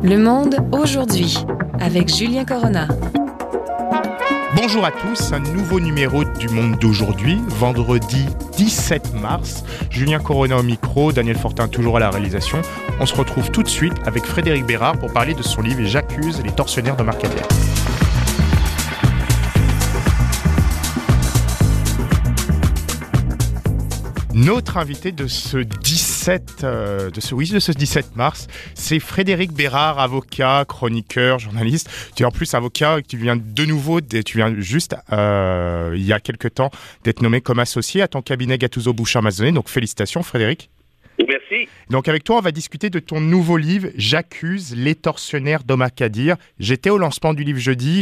Le Monde aujourd'hui, avec Julien Corona. Bonjour à tous, un nouveau numéro du Monde d'aujourd'hui, vendredi 17 mars. Julien Corona au micro, Daniel Fortin toujours à la réalisation. On se retrouve tout de suite avec Frédéric Bérard pour parler de son livre « J'accuse les tortionnaires de Marc Adler ». Notre invité de ce 17 mars, c'est Frédéric Bérard, avocat, chroniqueur, journaliste. Tu es en plus avocat, tu viens juste il y a quelque temps d'être nommé comme associé à ton cabinet Gattuso Bouchard Mazzone. Donc félicitations Frédéric. Merci. Donc avec toi, on va discuter de ton nouveau livre « J'accuse les tortionnaires d'Omar Kadir ». J'étais au lancement du livre jeudi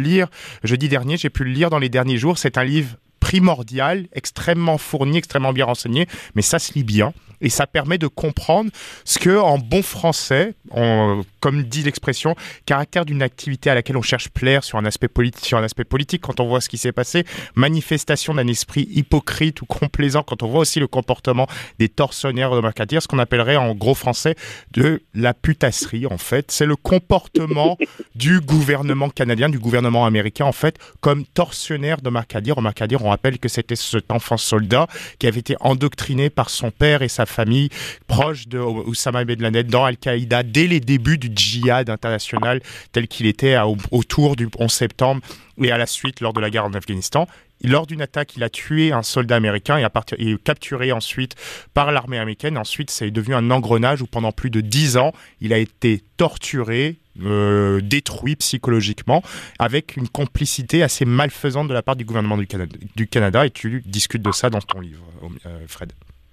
dernier, j'ai pu le lire dans les derniers jours. C'est un livre primordial, extrêmement fourni, extrêmement bien renseigné, mais ça se lit bien et ça permet de comprendre ce que, en bon français, comme dit l'expression, caractère d'une activité à laquelle on cherche plaire sur un aspect politique, quand on voit ce qui s'est passé, manifestation d'un esprit hypocrite ou complaisant, quand on voit aussi le comportement des tortionnaires de Marc Adler, ce qu'on appellerait en gros français de la putasserie, en fait. C'est le comportement du gouvernement canadien, du gouvernement américain, en fait, comme tortionnaire de Marc Adler. Marc Adler, on rappelle que c'était cet enfant soldat qui avait été endoctriné par son père et sa famille proche de Oussama Ben Laden dans Al-Qaïda dès les débuts du djihad international tel qu'il était autour du 11 septembre et à la suite lors de la guerre en Afghanistan. Lors d'une attaque, il a tué un soldat américain et est capturé ensuite par l'armée américaine. Ensuite, c'est devenu un engrenage où pendant plus de 10 ans, il a été torturé, détruit psychologiquement, avec une complicité assez malfaisante de la part du gouvernement du Canada. Et tu discutes de ça dans ton livre, Fred.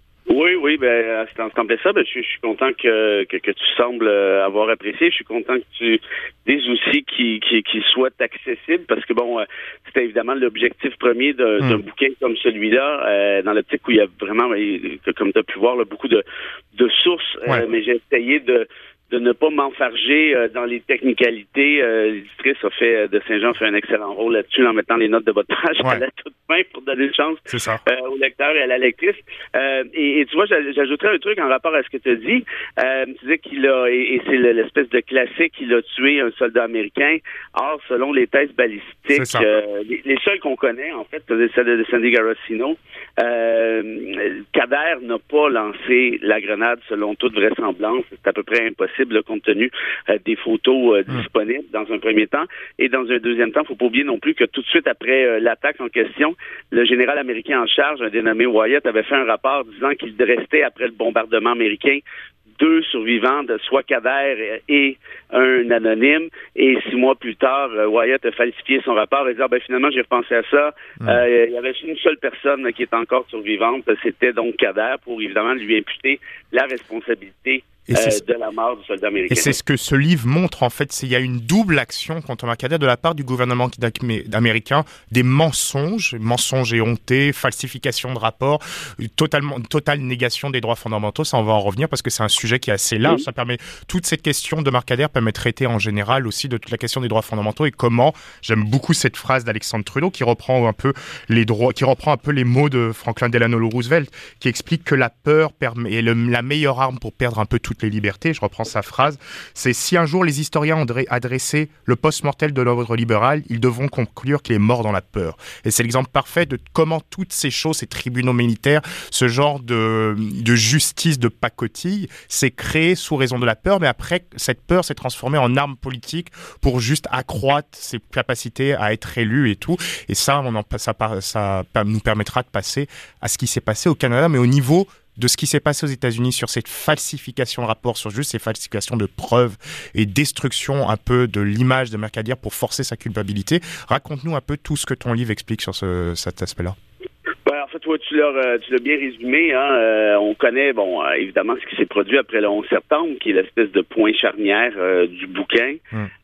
Oui, c'est en plein ça. Je suis content que tu sembles avoir apprécié. Je suis content que tu dises aussi qu'il soit accessible, parce que c'était évidemment l'objectif premier d'un bouquin comme celui-là, dans l'optique où il y a vraiment, comme tu as pu voir, là, beaucoup de sources, mais j'ai essayé de ne pas m'enfarger dans les technicalités. L'éditrice de Saint-Jean fait un excellent rôle là-dessus en mettant les notes de votre page à la toute fin pour donner une chance au lecteur et à la lectrice. Et tu vois, j'ajouterais un truc en rapport à ce que tu as dit. Tu disais qu'il a, et c'est l'espèce de classique, il a tué un soldat américain. Or, selon les thèses balistiques, les seuls qu'on connaît, en fait, c'est celle de Sandy Garosino. Kader n'a pas lancé la grenade selon toute vraisemblance. C'est à peu près impossible compte tenu des photos disponibles dans un premier temps. Et dans un deuxième temps, il ne faut pas oublier non plus que tout de suite après l'attaque en question, le général américain en charge, un dénommé Wyatt, avait fait un rapport disant qu'il restait, après le bombardement américain, 2 survivants, soit Kader et un anonyme. Et 6 mois plus tard, Wyatt a falsifié son rapport et dit finalement, j'ai repensé à ça. Il y avait une seule personne qui est encore survivante, c'était donc Kader, pour évidemment lui imputer la responsabilité de la mort du soldat américain. Et c'est ce que ce livre montre, en fait. Il y a une double action contre Marc Adler de la part du gouvernement américain, des mensonges éhontés, falsification de rapports, totale négation des droits fondamentaux. Ça, on va en revenir parce que c'est un sujet qui est assez large. Ça permet, toute cette question de Marc Adler permet de traiter en général aussi de toute la question des droits fondamentaux et comment, j'aime beaucoup cette phrase d'Alexandre Trudeau qui reprend un peu les mots de Franklin Delano Roosevelt, qui explique que la peur est la meilleure arme pour perdre un peu toutes les libertés. Je reprends sa phrase. C'est: si un jour les historiens ont adressé le post-mortel de l'ordre libéral, ils devront conclure qu'il est mort dans la peur. Et c'est l'exemple parfait de comment toutes ces choses, ces tribunaux militaires, ce genre de justice de pacotille, s'est créé sous raison de la peur, mais après, cette peur s'est transformée en arme politique pour juste accroître ses capacités à être élu et tout. Et ça nous permettra de passer à ce qui s'est passé au Canada, mais au niveau de ce qui s'est passé aux États-Unis sur cette falsification de rapports, sur juste ces falsifications de preuves et destruction un peu de l'image de Marc Adler pour forcer sa culpabilité. Raconte-nous un peu tout ce que ton livre explique sur cet aspect-là. En fait, toi, tu l'as bien résumé. On connaît, évidemment, ce qui s'est produit après le 11 septembre, qui est l'espèce de point charnière du bouquin.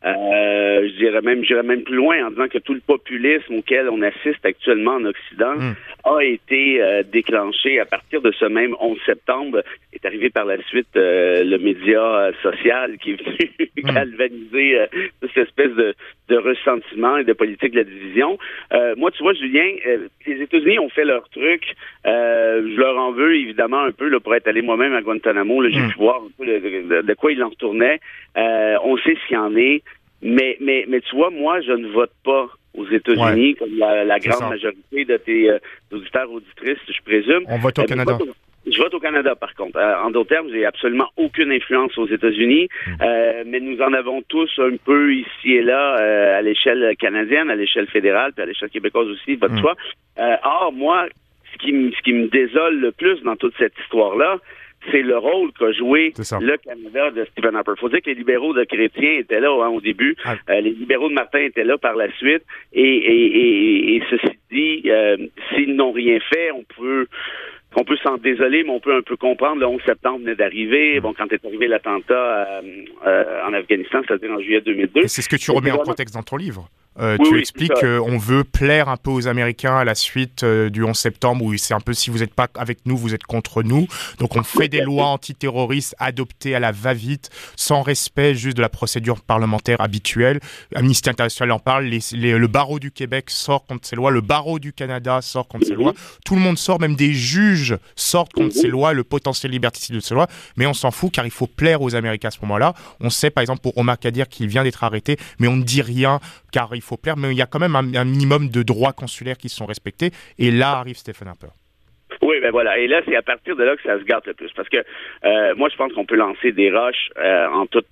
J'irais même plus loin en disant que tout le populisme auquel on assiste actuellement en Occident a été déclenché à partir de ce même 11 septembre. Est arrivé par la suite le média social qui est venu galvaniser cette espèce de ressentiment et de politique de la division. Moi, tu vois, Julien, les États-Unis ont fait leur truc truc. Je leur en veux évidemment un peu là, pour être allé moi-même à Guantanamo. Là, j'ai pu voir un peu de quoi il en retournait. On sait ce qu'il y en est. Mais tu vois, moi, je ne vote pas aux États-Unis, comme la grande majorité de tes auditeurs, auditrices, je présume. On vote au Canada. Je vote au Canada, par contre. En d'autres termes, j'ai absolument aucune influence aux États-Unis, mais nous en avons tous un peu ici et là, à l'échelle canadienne, à l'échelle fédérale, puis à l'échelle québécoise aussi, va de soi. Or, moi, ce qui me désole le plus dans toute cette histoire-là, c'est le rôle qu'a joué le Canada de Stephen Harper. Faut dire que les libéraux de Chrétien étaient là au début, les libéraux de Martin étaient là par la suite, et ceci dit, s'ils n'ont rien fait, on peut s'en désoler, mais on peut un peu comprendre. Le 11 septembre venait d'arriver. Bon, quand est arrivé l'attentat en Afghanistan, c'est-à-dire en juillet 2002. Et c'est ce que tu remets en contexte dans ton livre. Tu expliques qu'on veut plaire un peu aux Américains à la suite du 11 septembre, où c'est un peu si vous n'êtes pas avec nous, vous êtes contre nous. Donc on fait des lois antiterroristes adoptées à la va-vite, sans respect juste de la procédure parlementaire habituelle. Amnesty International en parle, le barreau du Québec sort contre ces lois, le barreau du Canada sort contre ces lois. Tout le monde sort, même des juges sortent contre ces lois, le potentiel liberticide de ces lois, mais on s'en fout car il faut plaire aux Américains à ce moment-là. On sait par exemple pour Omar Khadr qu'il vient d'être arrêté, mais on ne dit rien car il faut plaire, mais il y a quand même un minimum de droits consulaires qui sont respectés, et là arrive Stephen Harper. Oui, ben voilà. Et là, c'est à partir de là que ça se gâte le plus. Parce que moi, je pense qu'on peut lancer des roches en toute,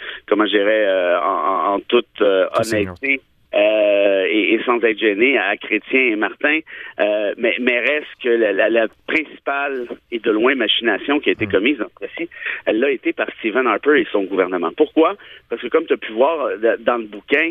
en toute honnêteté. Et sans être gêné à Chrétien et Martin, mais reste que la principale et de loin machination qui a été commise dans ce cas-ci, elle l'a été par Stephen Harper et son gouvernement. Pourquoi? Parce que comme tu as pu voir dans le bouquin,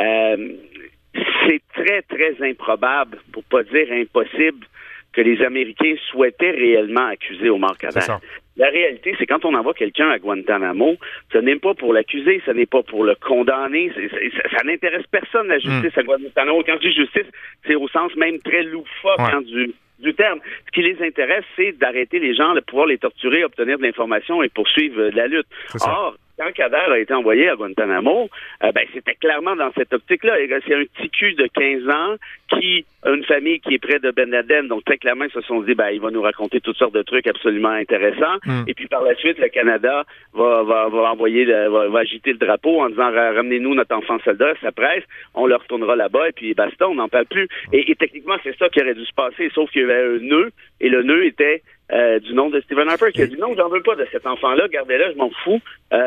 c'est très, très improbable, pour pas dire impossible, que les Américains souhaitaient réellement accuser Omar Khadr. La réalité, c'est quand on envoie quelqu'un à Guantanamo, ce n'est pas pour l'accuser, ce n'est pas pour le condamner, ça n'intéresse personne, la justice à Guantanamo. Quand je dis justice, c'est au sens même très loufoque du terme. Ce qui les intéresse, c'est d'arrêter les gens, de pouvoir les torturer, obtenir de l'information et poursuivre la lutte. Or, quand Khadr a été envoyé à Guantanamo, c'était clairement dans cette optique-là. C'est un petit cul de 15 ans qui a une famille qui est près de Ben Laden, donc très clairement, ils se sont dit, il va nous raconter toutes sortes de trucs absolument intéressants. Et puis par la suite, le Canada va agiter le drapeau en disant, ramenez-nous notre enfant soldat, ça presse, on le retournera là-bas, et puis basta, on n'en parle plus. Et techniquement, c'est ça qui aurait dû se passer, sauf qu'il y avait un nœud, et le nœud était du nom de Stephen Harper, qui a dit non, j'en veux pas de cet enfant-là, gardez-le, je m'en fous.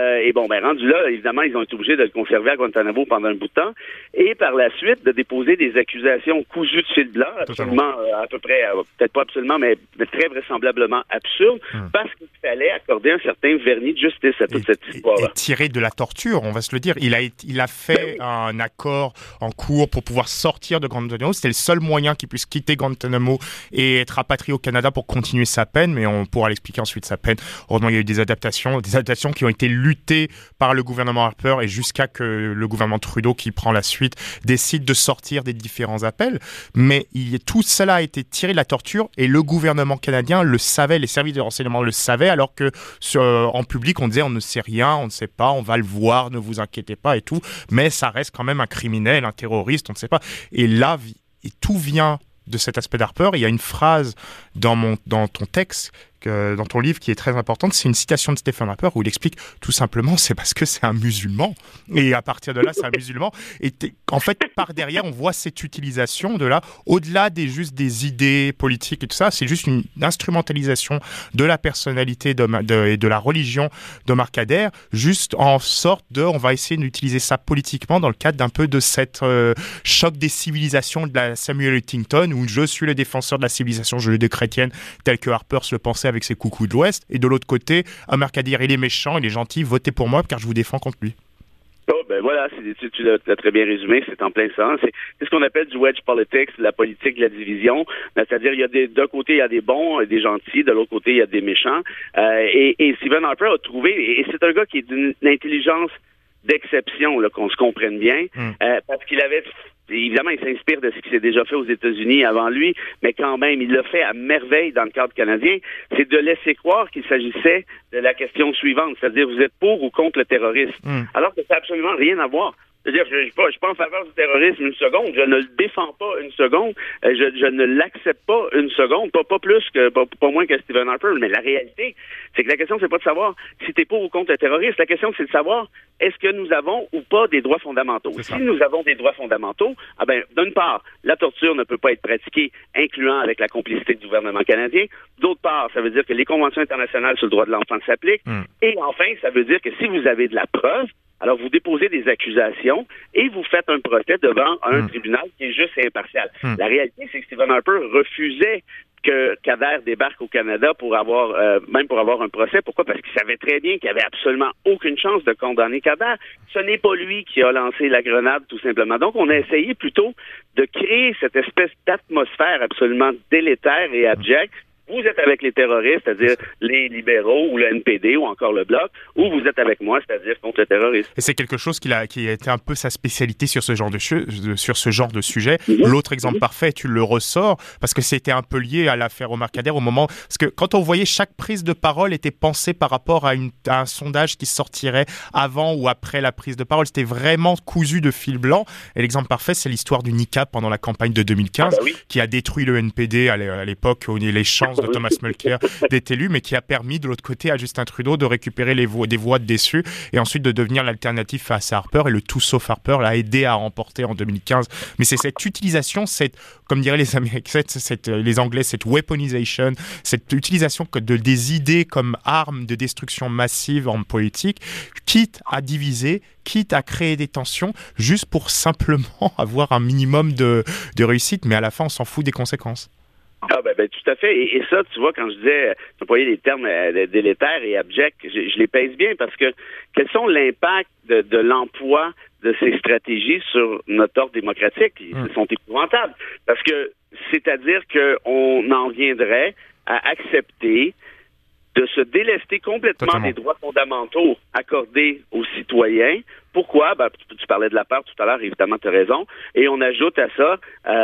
Rendu là, évidemment, ils ont été obligés de le conserver à Guantanamo pendant un bout de temps, et par la suite, de déposer des accusations cousues de fil blanc, absolument, à peu près, peut-être pas absolument, mais très vraisemblablement absurde, parce qu'il fallait accorder un certain vernis de justice à toute cette histoire-là. Et tiré de la torture, on va se le dire. Il a fait un accord en cours pour pouvoir sortir de Guantanamo. C'était le seul moyen qu'il puisse quitter Guantanamo et être rapatrié au Canada pour continuer sa peine, mais on pourra l'expliquer ensuite sa peine. Heureusement, il y a eu des adaptations qui ont été luttées par le gouvernement Harper et jusqu'à que le gouvernement Trudeau, qui prend la suite, décide de sortir des différents appels. Mais tout cela a été tiré de la torture et le gouvernement canadien le savait, les services de renseignement le savaient, alors que en public, on disait on ne sait rien, on ne sait pas, on va le voir, ne vous inquiétez pas et tout. Mais ça reste quand même un criminel, un terroriste, on ne sait pas. Et là, tout vient de cet aspect d'Harper. Il y a une phrase dans ton texte, dans ton livre, qui est très importante. C'est une citation de Stephen Harper où il explique tout simplement, c'est parce que c'est un musulman. Et à partir de là, c'est un musulman. Et en fait, par derrière, on voit cette utilisation de là, au-delà juste des idées politiques et tout ça, c'est juste une instrumentalisation de la personnalité et de la religion d'Omar Khadr, juste en sorte on va essayer d'utiliser ça politiquement dans le cadre d'un peu de cette choc des civilisations de la Samuel Huntington, où je suis le défenseur de la civilisation judéo-chrétienne tel que Harper se le pensait avec ses coucous de l'Ouest, et de l'autre côté, Omar Khadr, il est méchant, il est gentil, votez pour moi car je vous défends contre lui. Voilà, tu l'as très bien résumé, c'est en plein sens. C'est ce qu'on appelle du wedge politics, la politique de la division. C'est-à-dire, d'un côté, il y a des bons, des gentils, de l'autre côté, il y a des méchants. Et Stephen Harper a trouvé, et c'est un gars qui est d'une intelligence d'exception, là, qu'on se comprenne bien, parce qu'il avait... Évidemment, il s'inspire de ce qui s'est déjà fait aux États-Unis avant lui, mais quand même, il l'a fait à merveille dans le cadre canadien. C'est de laisser croire qu'il s'agissait de la question suivante, c'est-à-dire vous êtes pour ou contre le terrorisme, alors que ça n'a absolument rien à voir. C'est-à-dire, je suis pas en faveur du terrorisme une seconde. Je ne le défends pas une seconde. Je ne l'accepte pas une seconde. Pas moins que Stephen Harper. Mais la réalité, c'est que la question, c'est pas de savoir si t'es pour ou contre le terroriste. La question, c'est de savoir est-ce que nous avons ou pas des droits fondamentaux. Si nous avons des droits fondamentaux, d'une part, la torture ne peut pas être pratiquée, incluant avec la complicité du gouvernement canadien. D'autre part, ça veut dire que les conventions internationales sur le droit de l'enfant s'appliquent. Et enfin, ça veut dire que si vous avez de la preuve, alors vous déposez des accusations et vous faites un procès devant un tribunal qui est juste et impartial. La réalité, c'est que Stephen Harper refusait que Kader débarque au Canada pour avoir un procès. Pourquoi? Parce qu'il savait très bien qu'il n'y avait absolument aucune chance de condamner Kader. Ce n'est pas lui qui a lancé la grenade, tout simplement. Donc, on a essayé plutôt de créer cette espèce d'atmosphère absolument délétère et abjecte. Vous êtes avec les terroristes, c'est-à-dire les libéraux ou le NPD ou encore le Bloc, ou vous êtes avec moi, c'est-à-dire contre le terrorisme. Et c'est quelque chose qui a été un peu sa spécialité sur ce genre de sujet. L'autre exemple parfait, tu le ressors, parce que c'était un peu lié à l'affaire Omar Kader au moment... Parce que quand on voyait chaque prise de parole était pensée par rapport à un sondage qui sortirait avant ou après la prise de parole. C'était vraiment cousu de fil blanc. Et l'exemple parfait, c'est l'histoire du niqab pendant la campagne de 2015, qui a détruit le NPD à l'époque, les chances de Thomas Mulcair d'être élu, mais qui a permis de l'autre côté à Justin Trudeau de récupérer des voix de déçus et ensuite de devenir l'alternative face à Harper, et le tout sauf Harper l'a aidé à remporter en 2015. Mais c'est cette utilisation, comme diraient les Américains, les Anglais, cette weaponization, cette utilisation des idées comme armes de destruction massive en politique, quitte à diviser, quitte à créer des tensions, juste pour simplement avoir un minimum de réussite, mais à la fin on s'en fout des conséquences. Tout à fait. Et ça, tu vois, quand je disais, employer les termes délétères et abjects, je les pèse bien parce que quels sont l'impact de l'emploi de ces stratégies sur notre ordre démocratique? Ils sont épouvantables. Parce que, c'est-à-dire qu'on en viendrait à accepter de se délester complètement des droits fondamentaux accordés aux citoyens. Pourquoi? Tu parlais de la peur tout à l'heure, évidemment, tu as raison. Et on ajoute à ça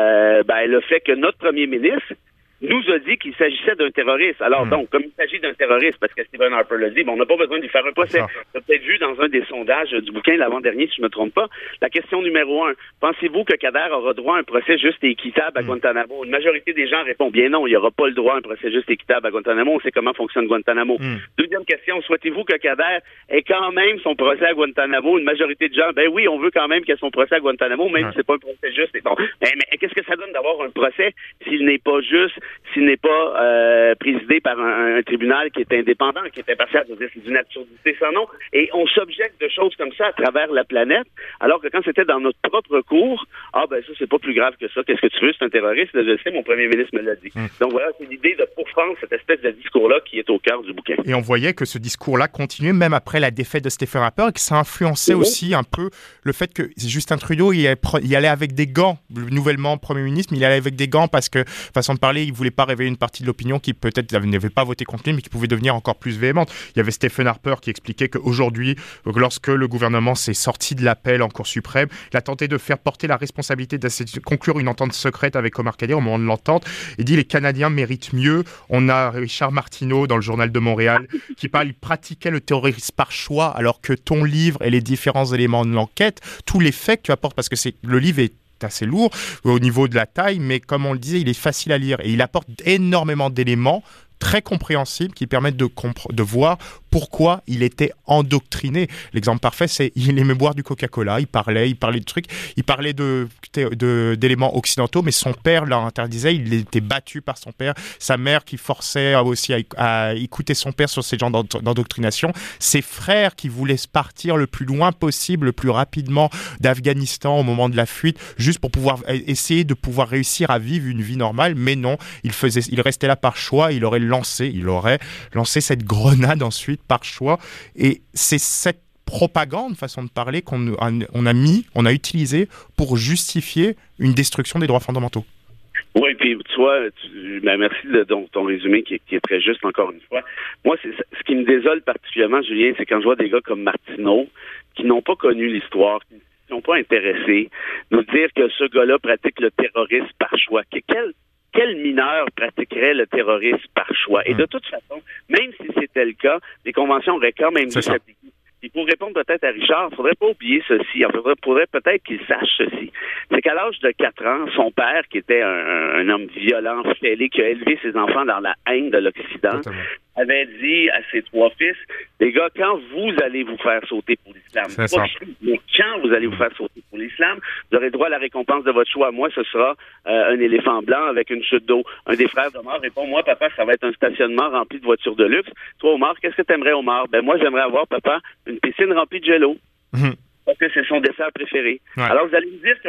le fait que notre premier ministre nous a dit qu'il s'agissait d'un terroriste. Alors donc, comme il s'agit d'un terroriste, parce que Stephen Harper l'a dit, on n'a pas besoin de lui faire un procès. Tu as peut-être vu dans un des sondages du bouquin l'avant-dernier, si je ne me trompe pas, la question numéro 1. Pensez-vous que Kader aura droit à un procès juste et équitable à Guantanamo? Une majorité des gens répondent bien non, il n'y aura pas le droit à un procès juste et équitable à Guantanamo. On sait comment fonctionne Guantanamo. Deuxième question, souhaitez-vous que Kader ait quand même son procès à Guantanamo? Une majorité de gens, oui, on veut quand même qu'il ait son procès à Guantanamo, même si c'est pas un procès juste. Bon. Mais qu'est-ce que ça donne d'avoir un procès s'il n'est pas juste, s'il n'est pas présidé par un tribunal qui est indépendant, qui est impartial? C'est d'une absurdité sans nom. Et on s'objecte de choses comme ça à travers la planète, alors que quand c'était dans notre propre cours, ça, c'est pas plus grave que ça. Qu'est-ce que tu veux? C'est un terroriste. Je sais, mon premier ministre me l'a dit. Donc voilà, c'est l'idée de pourfendre cette espèce de discours-là qui est au cœur du bouquin. Et on voyait que ce discours-là continuait même après la défaite de Stephen Harper, et que ça influençait aussi un peu le fait que Justin Trudeau, il allait avec des gants, nouvellement premier ministre, mais il allait avec des gants parce que, façon de parler, il voulait pas réveiller une partie de l'opinion qui peut-être n'avait pas voté contre lui, mais qui pouvait devenir encore plus véhémente. Il y avait Stephen Harper qui expliquait qu'aujourd'hui, lorsque le gouvernement s'est sorti de l'appel en Cour suprême, il a tenté de faire porter la responsabilité de conclure une entente secrète avec Omar Kader au moment de l'entente. Il dit les Canadiens méritent mieux. On a Richard Martineau dans le Journal de Montréal qui parle, il pratiquait le terrorisme par choix, alors que ton livre et les différents éléments de l'enquête, tous les faits que tu apportes, parce que le livre est assez lourd au niveau de la taille, mais comme on le disait, il est facile à lire et il apporte énormément d'éléments très compréhensibles qui permettent de voir pourquoi il était endoctriné. L'exemple parfait, c'est il aimait boire du Coca-Cola, il parlait de trucs, il parlait d'éléments occidentaux, mais son père l'interdisait, il était battu par son père, sa mère qui forçait aussi à écouter son père sur ces genres d'endoctrination, ses frères qui voulaient partir le plus loin possible, le plus rapidement d'Afghanistan au moment de la fuite, juste pour pouvoir essayer de pouvoir réussir à vivre une vie normale, mais non, il restait là par choix, il aurait lancé cette grenade ensuite par choix, et c'est cette propagande, façon de parler, qu'on a utilisé pour justifier une destruction des droits fondamentaux. Oui, puis tu vois, merci de ton résumé qui est très juste encore une fois. Moi, ce qui me désole particulièrement, Julien, c'est quand je vois des gars comme Martineau qui n'ont pas connu l'histoire, qui ne sont pas intéressés, nous dire que ce gars-là pratique le terrorisme par choix. Quel mineur pratiquerait le terrorisme par choix? Et de toute façon, même si c'était le cas, les conventions auraient quand même dû s'appliquer. Et pour répondre peut-être à Richard, il ne faudrait pas oublier ceci. Il faudrait peut-être qu'il sache ceci. C'est qu'à l'âge de 4 ans, son père, qui était un homme violent, fêlé, qui a élevé ses enfants dans la haine de l'Occident, avait dit à ses 3 fils, les gars, quand vous allez vous faire sauter pour l'islam, mais quand vous allez vous faire sauter pour l'islam, vous aurez droit à la récompense de votre choix. Moi, ce sera un éléphant blanc avec une chute d'eau. Un des frères d'Omar répond, moi, papa, ça va être un stationnement rempli de voitures de luxe. Toi, Omar, qu'est-ce que t'aimerais, Omar? Ben, moi, j'aimerais avoir, papa, une piscine remplie de jello. Parce que c'est son dessert préféré. Ouais. Alors, vous allez me dire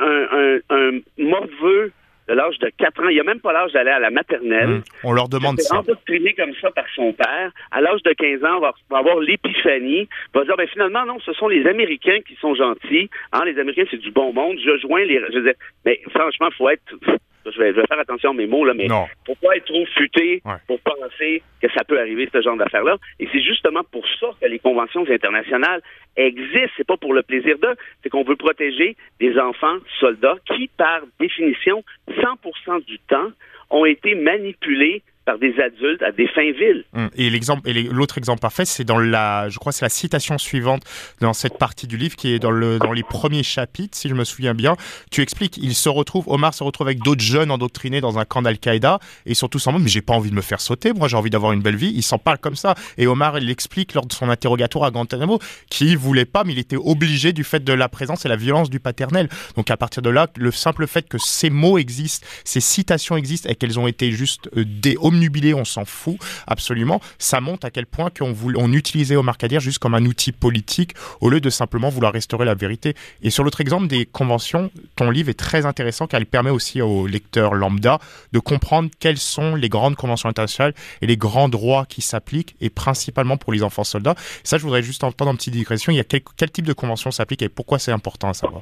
qu'un morveux de l'âge de 4 ans, il n'a même pas l'âge d'aller à la maternelle. On leur demande ça. Endoctriné comme ça par son père. À l'âge de 15 ans, va avoir l'épiphanie. Va dire, finalement, non, ce sont les Américains qui sont gentils. Les Américains, c'est du bon monde. Je joins les... Je veux dire, mais franchement, il faut être... Je vais faire attention à mes mots, là, mais faut pas être trop futé pour penser que ça peut arriver, ce genre d'affaires-là. Et c'est justement pour ça que les conventions internationales existent. C'est pas pour le plaisir d'eux. C'est qu'on veut protéger des enfants soldats qui, par définition, 100% du temps, ont été manipulés par des adultes à des fins viles. Et l'autre exemple parfait, c'est je crois que c'est la citation suivante dans cette partie du livre qui est dans les premiers chapitres, si je me souviens bien. Tu expliques, Omar se retrouve avec d'autres jeunes endoctrinés dans un camp d'Al-Qaïda et surtout sans mot, mais j'ai pas envie de me faire sauter, moi j'ai envie d'avoir une belle vie. Il s'en parle comme ça. Et Omar, il l'explique lors de son interrogatoire à Guantanamo, qu'il voulait pas, mais il était obligé du fait de la présence et la violence du paternel. Donc à partir de là, le simple fait que ces mots existent, ces citations existent et qu'elles ont été juste omnubilé, on s'en fout absolument. Ça montre à quel point on utilisait Omar Khadr juste comme un outil politique au lieu de simplement vouloir restaurer la vérité. Et sur l'autre exemple des conventions, ton livre est très intéressant car il permet aussi aux lecteurs lambda de comprendre quelles sont les grandes conventions internationales et les grands droits qui s'appliquent et principalement pour les enfants soldats. Ça, je voudrais juste entendre une petite digression. Il y a quel type de convention s'applique et pourquoi c'est important à savoir?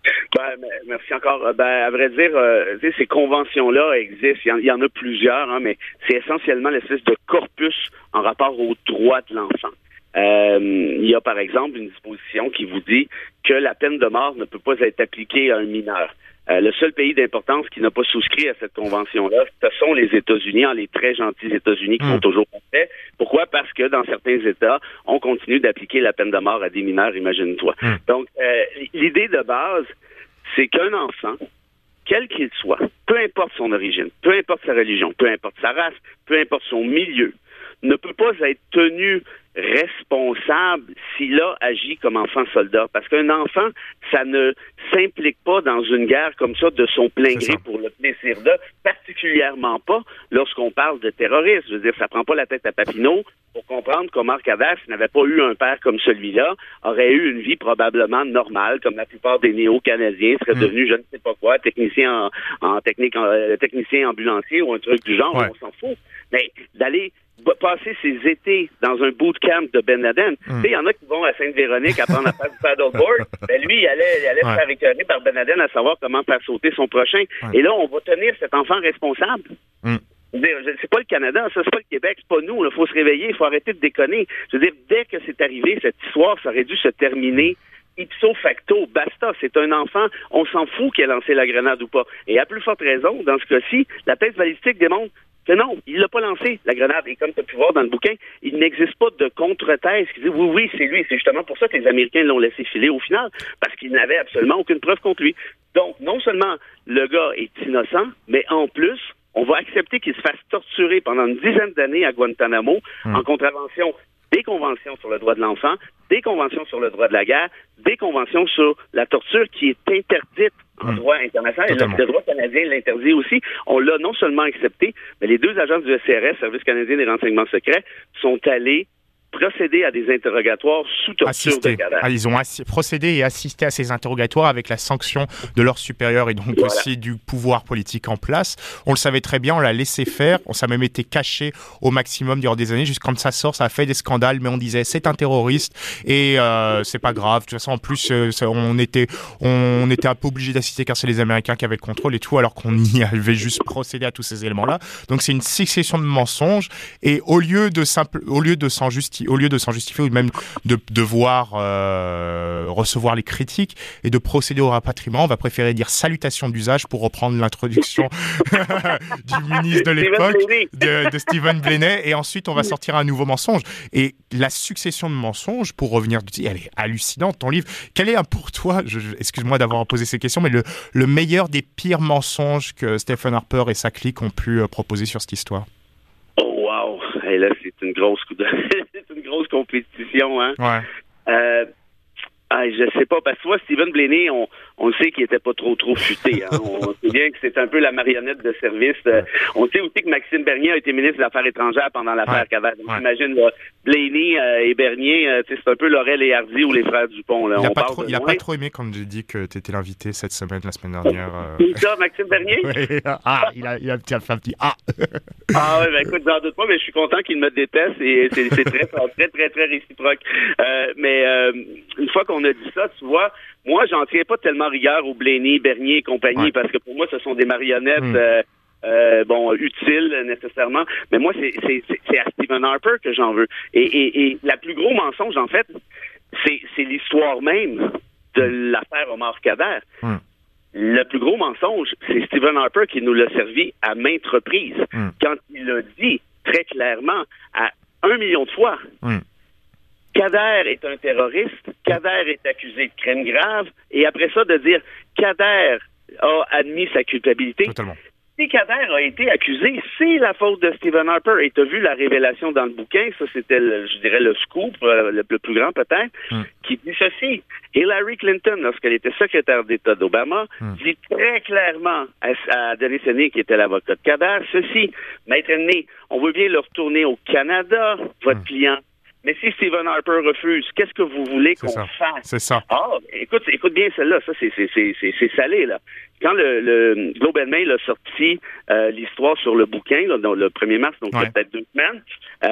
Merci encore. À vrai dire, ces conventions-là existent. Il y en a plusieurs, mais c'est essentiellement l'espèce de corpus en rapport aux droits de l'enfant. Il y a, par exemple, une disposition qui vous dit que la peine de mort ne peut pas être appliquée à un mineur. Le seul pays d'importance qui n'a pas souscrit à cette convention-là, ce sont les États-Unis, les très gentils États-Unis qui sont toujours fait. Pourquoi? Parce que dans certains États, on continue d'appliquer la peine de mort à des mineurs, imagine-toi. Donc, l'idée de base, c'est qu'un enfant, quel qu'il soit, peu importe son origine, peu importe sa religion, peu importe sa race, peu importe son milieu, ne peut pas être tenu responsable s'il a agi comme enfant soldat. Parce qu'un enfant, ça ne s'implique pas dans une guerre comme ça de son plein gré pour le plaisir de, particulièrement pas lorsqu'on parle de terrorisme. Je veux dire, ça prend pas la tête à Papineau pour comprendre qu'Omar Khadr, s'il n'avait pas eu un père comme celui-là, aurait eu une vie probablement normale, comme la plupart des néo-canadiens seraient devenus, je ne sais pas quoi, technicien ambulancier ou un truc du genre, on s'en fout. Mais d'aller passer ses étés dans un bootcamp de Ben Laden. Tu sais, il y en a qui vont à Sainte-Véronique apprendre à faire du paddleboard. Lui, il allait se faire écœurer par Ben Laden à savoir comment faire sauter son prochain. Et là, on va tenir cet enfant responsable. C'est pas le Canada, ça, c'est pas le Québec, c'est pas nous. Il faut se réveiller, il faut arrêter de déconner. Je veux dire, dès que c'est arrivé, cette histoire, ça aurait dû se terminer ipso facto, basta, c'est un enfant, on s'en fout qu'il ait lancé la grenade ou pas. Et à plus forte raison, dans ce cas-ci, la thèse balistique démontre que non, il l'a pas lancé, la grenade. Et comme tu as pu voir dans le bouquin, il n'existe pas de contre-thèse qui dit oui, c'est lui. C'est justement pour ça que les Américains l'ont laissé filer au final, parce qu'ils n'avaient absolument aucune preuve contre lui. Donc, non seulement le gars est innocent, mais en plus, on va accepter qu'il se fasse torturer pendant une dizaine d'années à Guantanamo en contravention des conventions sur le droit de l'enfant, des conventions sur le droit de la guerre, des conventions sur la torture qui est interdite en droit international. Et le droit canadien l'interdit aussi. On l'a non seulement accepté, mais les 2 agences du SRS, Service canadien des renseignements secrets, sont allés procéder à des interrogatoires sous torture de Khadr. Ils ont procédé et assisté à ces interrogatoires avec la sanction de leurs supérieurs et donc aussi du pouvoir politique en place. On le savait très bien, on l'a laissé faire, ça a même été caché au maximum durant des années, jusqu'à quand ça sort, ça a fait des scandales, mais on disait c'est un terroriste et c'est pas grave. De toute façon, en plus, on était un peu obligé d'assister car c'est les Américains qui avaient le contrôle et tout, alors qu'on y avait juste procédé à tous ces éléments-là. Donc c'est une succession de mensonges et au lieu de s'en justifier au lieu de s'en justifier ou même de devoir recevoir les critiques et de procéder au rapatriement, on va préférer dire salutation d'usage pour reprendre l'introduction du ministre de l'époque, de Stephen Blaney, et ensuite on va sortir un nouveau mensonge. Et la succession de mensonges, pour revenir, elle est hallucinante, ton livre. Quel est pour toi, excuse-moi d'avoir posé ces questions, mais le meilleur des pires mensonges que Stephen Harper et sa clique ont pu proposer sur cette histoire? Oh wow! Et là, c'est une grosse c'est une grosse compétition, hein? Ouais. Je sais pas, parce que toi, Stephen Blaney, on le sait qu'il était pas trop futé. Hein. On sait bien que c'est un peu la marionnette de service. On sait aussi que Maxime Bernier a été ministre des Affaires étrangères pendant l'affaire Cavard. Donc, j'imagine, Blaney et Bernier, c'est un peu Laurel et Hardy ou les frères Dupont. Là. Il a pas trop aimé quand j'ai dit que tu étais l'invité cette semaine, la semaine dernière. C'est ça, Maxime Bernier? Oui. Il a fait un petit Écoute, j'en doute pas, mais je suis content qu'il me déteste et c'est très réciproque. Mais une fois qu'on a dit ça, tu vois, moi, j'en tiens pas tellement rigueur au Blaney, Bernier et compagnie, parce que pour moi, ce sont des marionnettes utiles nécessairement. Mais moi, c'est à Stephen Harper que j'en veux. Et la plus gros mensonge, en fait, c'est l'histoire même de l'affaire Omar Khadr. Le plus gros mensonge, c'est Stephen Harper qui nous l'a servi à maintes reprises. Quand il a dit très clairement à 1 million de fois Khadr est un terroriste, Khadr est accusé de crimes graves, et après ça, de dire Khadr a admis sa culpabilité. Totalement. Si Khadr a été accusé, c'est la faute de Stephen Harper. Et tu as vu la révélation dans le bouquin, ça c'était, le scoop, le plus grand peut-être, qui dit ceci. Hillary Clinton, lorsqu'elle était secrétaire d'État d'Obama, dit très clairement à Denis Hennig, qui était l'avocat de Khadr, ceci, Maître Hennig, on veut bien le retourner au Canada, votre client. Mais si Stephen Harper refuse, qu'est-ce que vous voulez qu'on fasse? C'est ça. Écoute bien celle-là. Ça, c'est salé, là. Quand le Globe and Mail a sorti l'histoire sur le bouquin, là, le 1er mars, donc peut-être 2 semaines,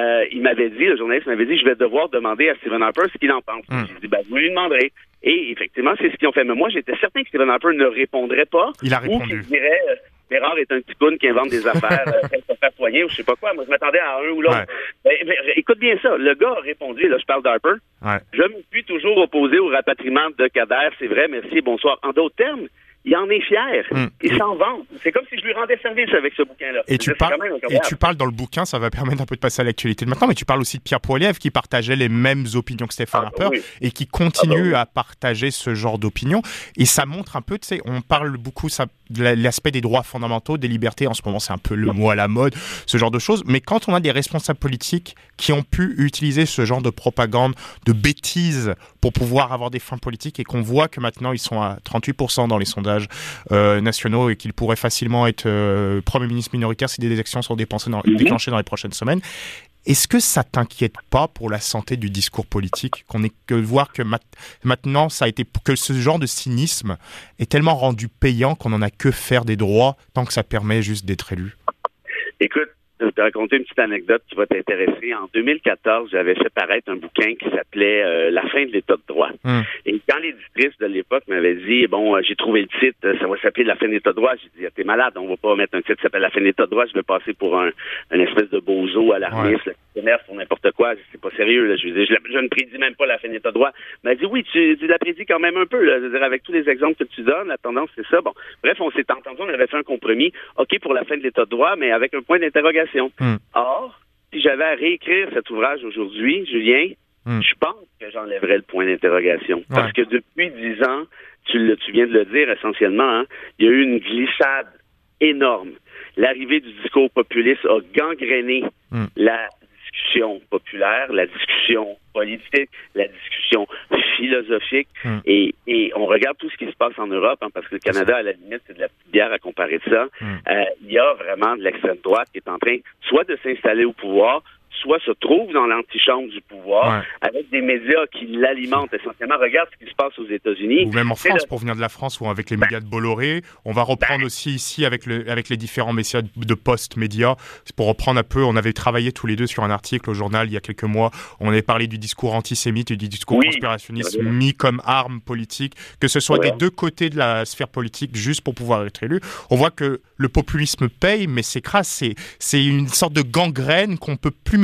le journaliste m'avait dit, je vais devoir demander à Stephen Harper ce qu'il en pense. J'ai dit, vous lui demanderez. Et effectivement, c'est ce qu'ils ont fait. Mais moi, j'étais certain que Stephen Harper ne répondrait pas. Il a répondu. Ou qu'il dirait... Bérard est un petit coon qui invente des affaires, poignet ou je sais pas quoi. Moi, je m'attendais à un ou l'autre. Mais, écoute bien ça. Le gars a répondu, là, je parle d'Harper. Je me suis toujours opposé au rapatriement de Khadr. C'est vrai, merci, bonsoir. En d'autres termes, il en est fier. Il s'en vante. C'est comme si je lui rendais service avec ce bouquin-là. Et tu parles dans le bouquin, ça va permettre un peu de passer à l'actualité de maintenant, mais tu parles aussi de Pierre Poilievre qui partageait les mêmes opinions que Stephen Harper et qui continue à partager ce genre d'opinions. Et ça montre un peu, tu sais, on parle beaucoup de l'aspect des droits fondamentaux, des libertés. En ce moment, c'est un peu le mot à la mode, ce genre de choses. Mais quand on a des responsables politiques qui ont pu utiliser ce genre de propagande, de bêtises pour pouvoir avoir des fins politiques et qu'on voit que maintenant ils sont à 38% dans les sondages nationaux et qu'il pourrait facilement être Premier ministre minoritaire si des élections sont déclenchées dans les prochaines semaines. Est-ce que ça t'inquiète pas pour la santé du discours politique qu'on ait que voir que maintenant que ce genre de cynisme est tellement rendu payant qu'on n'en a que faire des droits tant que ça permet juste d'être élu? Écoute, je vais te raconter une petite anecdote qui va t'intéresser. En 2014, j'avais fait paraître un bouquin qui s'appelait La fin de l'État de droit. Et quand l'éditrice de l'époque m'avait dit, j'ai trouvé le titre, ça va s'appeler La fin de l'État de droit, j'ai dit, t'es malade, on va pas mettre un titre qui s'appelle La fin de l'État de droit, je vais passer pour un espèce de bozo alarmiste, pour n'importe quoi, c'est pas sérieux. Là. Je ne prédis même pas la fin de l'État de droit. Elle m'a dit, oui, tu la prédis quand même un peu. Là. Je veux dire, avec tous les exemples que tu donnes, la tendance, c'est ça. Bon, bref, on s'est entendu, on avait fait un compromis, OK, pour la fin de l'État de droit, mais avec un point d'interrogation. Or, si j'avais à réécrire cet ouvrage aujourd'hui, Julien, je pense que j'enlèverais le point d'interrogation. Parce que depuis 10 ans, tu viens de le dire essentiellement, il y a eu une glissade énorme. L'arrivée du discours populiste a gangréné la discussion populaire, la discussion politique, la discussion philosophique. Et on regarde tout ce qui se passe en Europe, parce que le Canada, à la limite, c'est de la petite bière à comparer de ça. Il y a vraiment de l'extrême droite qui est en train soit de s'installer au pouvoir, soit se trouve dans l'antichambre du pouvoir, avec des médias qui l'alimentent essentiellement. Regarde ce qui se passe aux États-Unis. Ou même en France, pour venir de la France, ou avec les médias de Bolloré. On va reprendre aussi ici avec les différents médias de post-médias. Pour reprendre un peu, on avait travaillé tous les deux sur un article au journal il y a quelques mois. On avait parlé du discours antisémite et du discours conspirationniste mis comme arme politique, que ce soit des deux côtés de la sphère politique, juste pour pouvoir être élu. On voit que le populisme paye, mais c'est crasse. C'est une sorte de gangrène qu'on peut plus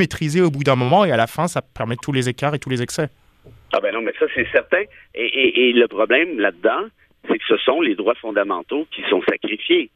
maîtriser au bout d'un moment et à la fin, ça permet tous les écarts et tous les excès. Ah ben non, mais ça, c'est certain. Et le problème là-dedans, c'est que ce sont les droits fondamentaux qui sont sacrifiés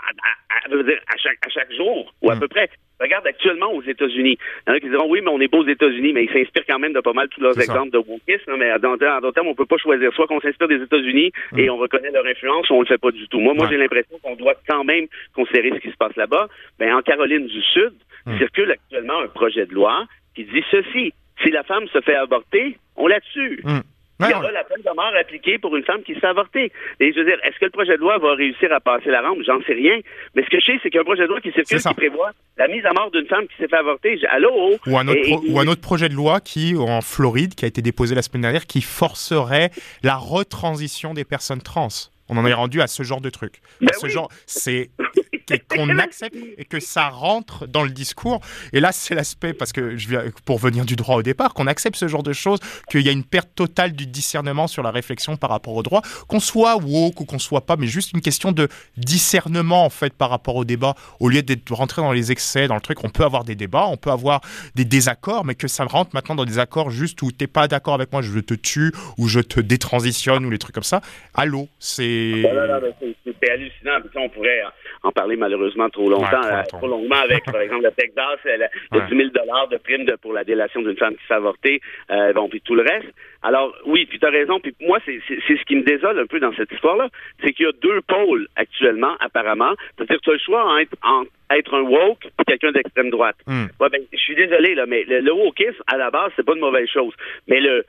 à chaque jour, ou à peu près. Regarde actuellement aux États-Unis. Il y en a qui diront, oui, mais on est beau aux États-Unis, mais ils s'inspirent quand même de pas mal tous leurs exemples de wokisme. Mais en d'autres termes, on peut pas choisir. Soit qu'on s'inspire des États-Unis et on reconnaît leur influence, ou on le fait pas du tout. Moi, j'ai l'impression qu'on doit quand même considérer ce qui se passe là-bas. Ben, en Caroline du Sud, circule actuellement un projet de loi qui dit ceci. Si la femme se fait avorter, on la tue. Il y aura la peine de mort appliquée pour une femme qui se fait avorter. Et je veux dire, est-ce que le projet de loi va réussir à passer la rampe? J'en sais rien. Mais ce que je sais, c'est qu'il y a un projet de loi qui circule qui prévoit la mise à mort d'une femme qui s'est fait avorter. Allô? Ou un autre projet de loi en Floride, qui a été déposé la semaine dernière, qui forcerait la retransition des personnes trans. On en est rendu à ce genre de truc. Genre, c'est qu'on accepte et que ça rentre dans le discours. Et là, c'est l'aspect, parce que pour venir du droit au départ, qu'on accepte ce genre de choses, qu'il y a une perte totale du discernement sur la réflexion par rapport au droit, qu'on soit woke ou qu'on soit pas, mais juste une question de discernement en fait par rapport au débat. Au lieu d'être rentré dans les excès, dans le truc, on peut avoir des débats, on peut avoir des désaccords, mais que ça rentre maintenant dans des accords juste où t'es pas d'accord avec moi, je te tue ou je te détransitionne ou les trucs comme ça. Allô, c'est... C'est hallucinant. On pourrait en parler malheureusement trop longtemps, trop longuement avec, par exemple, le Texas, le 10 000 $ de prime pour la délation d'une femme qui s'est avortée, puis tout le reste. Alors, oui, puis tu as raison. Puis moi, c'est ce qui me désole un peu dans cette histoire-là, c'est qu'il y a deux pôles actuellement, apparemment. C'est-à-dire que tu as le choix entre être un woke et quelqu'un d'extrême droite. Ouais, ben, je suis désolé, là, mais le wokisme, à la base, c'est pas une mauvaise chose. Mais le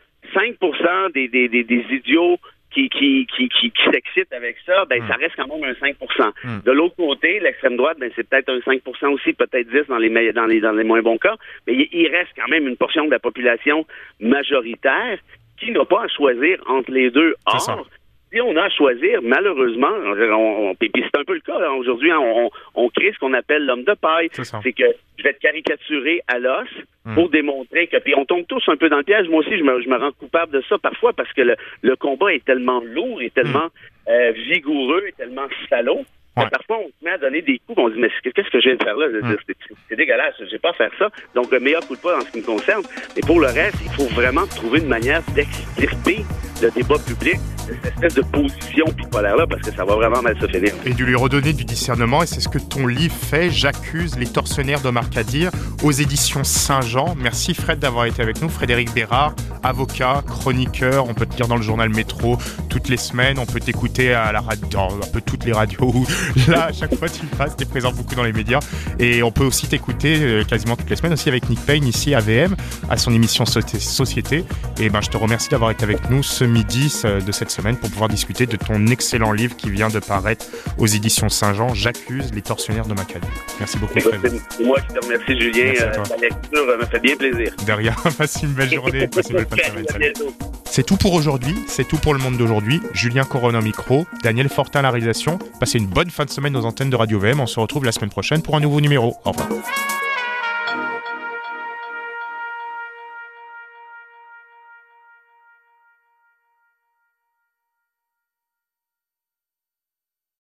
5% des idiots qui s'excitent avec ça, ben ça reste quand même un 5%. De l'autre côté, l'extrême droite, ben c'est peut-être un 5% aussi, peut-être 10 dans les moins bons cas, mais il reste quand même une portion de la population majoritaire qui n'a pas à choisir entre les deux. Or, si on a à choisir, malheureusement, puis c'est un peu le cas, là, aujourd'hui, on crée ce qu'on appelle l'homme de paille. C'est que je vais te caricaturer à l'os pour démontrer que... Puis on tombe tous un peu dans le piège. Moi aussi, je me rends coupable de ça parfois parce que le combat est tellement lourd, est tellement vigoureux, est tellement salaud. Parfois, on se met à donner des coups, on se dit, mais qu'est-ce que je viens de faire là? C'est dégueulasse, je n'ai pas à faire ça. Donc, meilleur coup de pas en ce qui me concerne. Mais pour le reste, il faut vraiment trouver une manière d'extirper le débat public de cette espèce de position bipolaire-là, parce que ça va vraiment mal se finir. Et de lui redonner du discernement, et c'est ce que ton livre fait, J'accuse les tortionnaires d'Omar Kadir, aux éditions Saint-Jean. Merci Fred d'avoir été avec nous. Frédéric Bérard, avocat, chroniqueur, on peut te lire dans le journal Métro toutes les semaines, on peut t'écouter à la radio, dans un peu toutes les radios. Là, à chaque fois tu passes, tu es présent beaucoup dans les médias. Et on peut aussi t'écouter quasiment toutes les semaines aussi avec Nick Payne ici à VM, à son émission Société. Et je te remercie d'avoir été avec nous ce midi de cette semaine pour pouvoir discuter de ton excellent livre qui vient de paraître aux éditions Saint-Jean, J'accuse les tortionnaires d'Omar Kadir. Merci beaucoup Fred. C'est moi qui te remercie Julien, ta lecture me fait bien plaisir. De rien, passe une belle journée, passe une belle fin de semaine. C'est tout pour aujourd'hui, c'est tout pour le monde d'aujourd'hui. Julien Corona au micro, Daniel Fortin à la réalisation. Passez une bonne fin de semaine aux antennes de Radio VM. On se retrouve la semaine prochaine pour un nouveau numéro. Au revoir.